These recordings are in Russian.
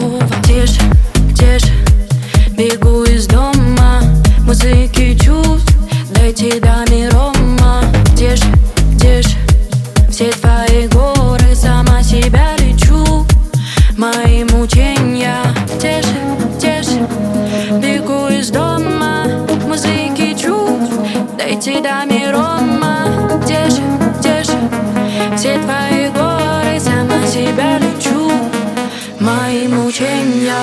плохого. Тише, тише, бегу из дома, музыки чувств, дойти до мирома. Тише, тише, все твои горы, сама себя лечу, мои мучения. Тише, тише, бегу из дома, музыки чувств, дойти до мирома. Тише, тише, все твои горы, сама себя лечу, мои мучения.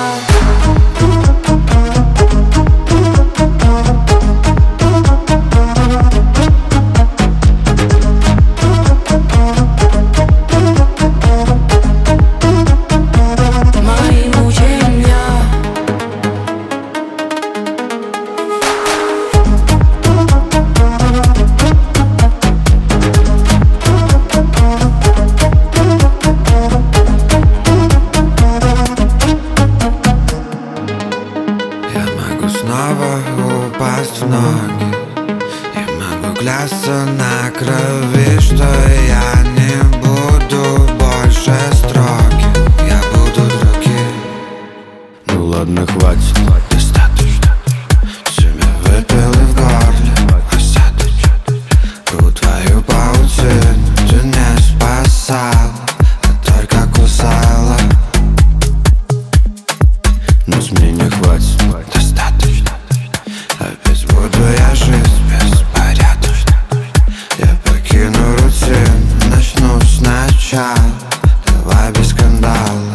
Снова упасть в ноги, я могу клясться на крови, что я не буду больше строгим. Я буду другим. Ну ладно, хватит, достаточно. Себя выпил и в горле осадочек. Твою паутину ты не спасала, а только кусала. Но с меня не хватит. Опять буду я жить беспорядочно. Я покину рутину, начну сначала. Давай без скандала.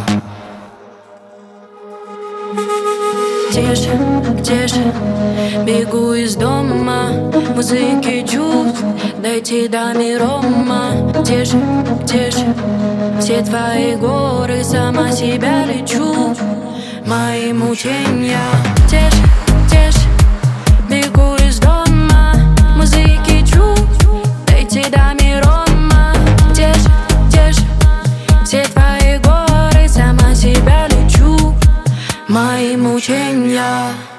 Тише, тише, бегу из дома, музыки чувств, дойти до мирома. Тише, тише, все твои горы, сама себя лечу, мои мучения. Тише, тише, бегу из дома, музыки чувств, дойти до мирома. Тише, тише, все твои горы, сама себя лечу, мои мучения.